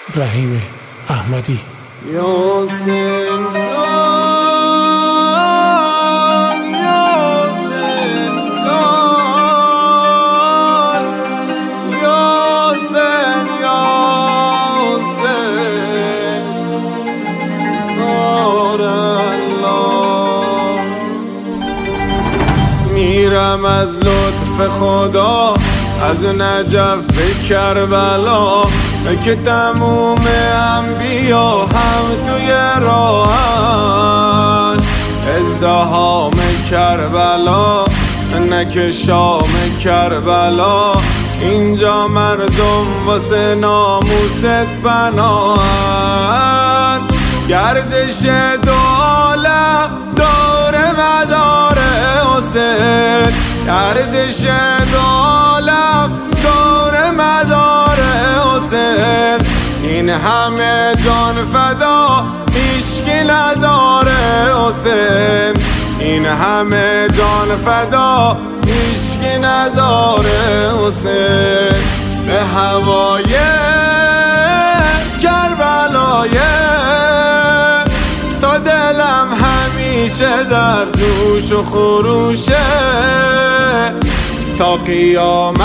رحیم احمدی. یا زندان یا زندان یا زن سار الله. میرم از لطف خدا از نجف به کربلا که تموم انبیا هم توی راهن. ازدحام کربلا نه که شام کربلا، اینجا مردم واسه ناموست پناهن. گردش دو عالم دور مدار حسین، گردش دو عالم دور مدار حسین. این همه جان فدا هیچکی نداره حسین، این همه جان فدا هیچکی نداره حسین. به هوای کربلای تا دلم همیشه در جوش و خروشه، تا قیامت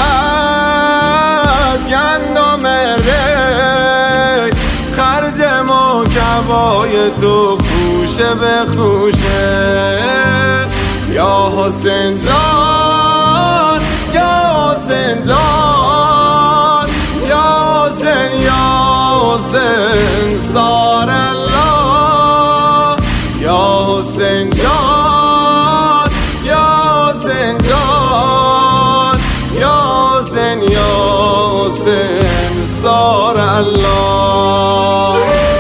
گندم ری خرج موکبای تو خوشه به خوشه. یا حسین جان یا حسین جان یا حسین یا حسین سار الله. یا حسین جان یا حسین جان یا حسین یا حسین سار الله.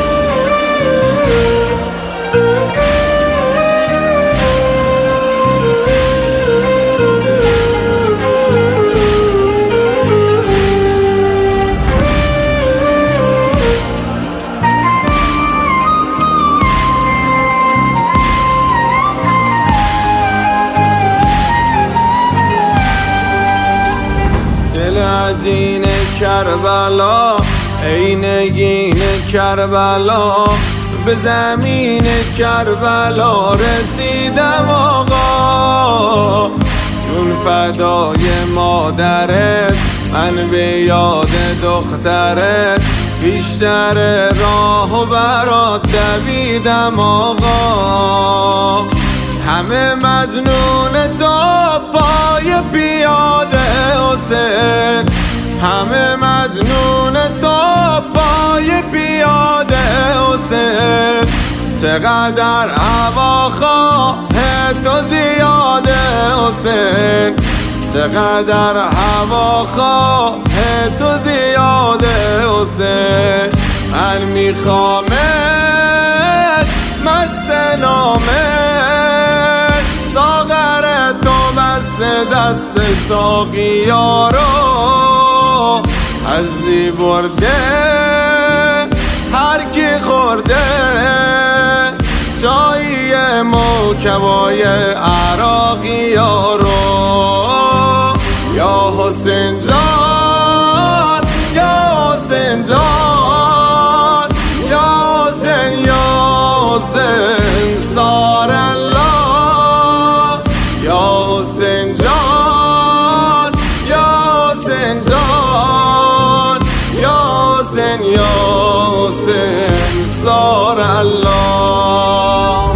عجین کربلا ای نگین کربلا، به زمین کربلا رسیدم آقا. جون فدای مادرت من به یاد دخترت، بیشتر راه و برات دویدم آقا. همه مجنون تو پای پیاده حسین، همه مجنون تو پای پیاده حسین. چقدر هواخواه تو زیاده حسین، چقدر هواخواه تو زیاده حسین. من میخوامت مست نامت، ساغر تو بست دست ساقیا رو ازی برده هر کی خورده. چایی موکبای عراقیا رو. یا حسین جان یا حسین جان یا حسین یا حسین سار الله. یا حسین جان یا حسین جان یا حسین یا حسین سار الله.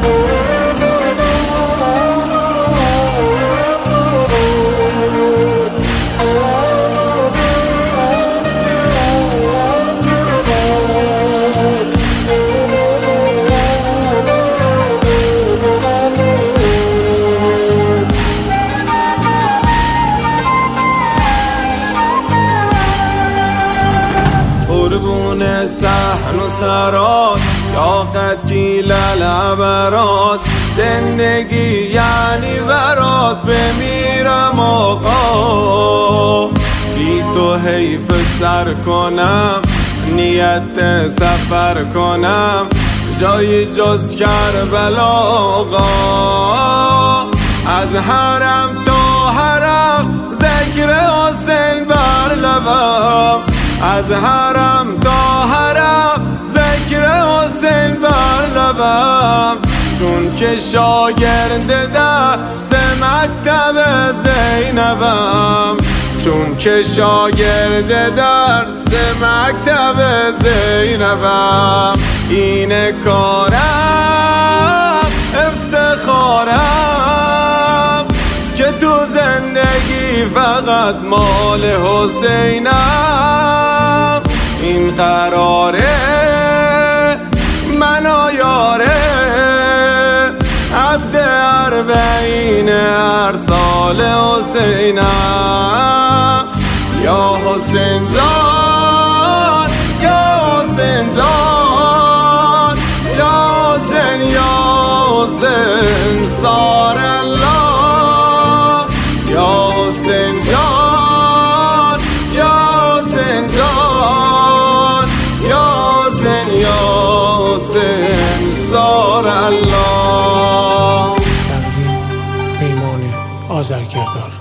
قربون صحن و سرات یا قتیل العبرات، زندگی یعنی برات بمیرم آقا. بی تو حیف سر کنم نیت سفر کنم، جایی جز کربلا آقا. از حرم تا حرم ذکر حسین بر لبم، از حرم تا حرم زینبم، چون که شاگرد درس مکتب زینبم، چون که شاگرد درس مکتب زینبم. اینه کارم افتخارم که تو زندگی فقط مال حسینم. این قراره من و یاره عبد اربعین هر سال حسینم. یا حسین جان یا حسین جان یا حسین یا حسین سار الله. یا حسین جان یا حسین جان یا حسین یا حسین سار الله. تنظیم پیمان آذرکردار.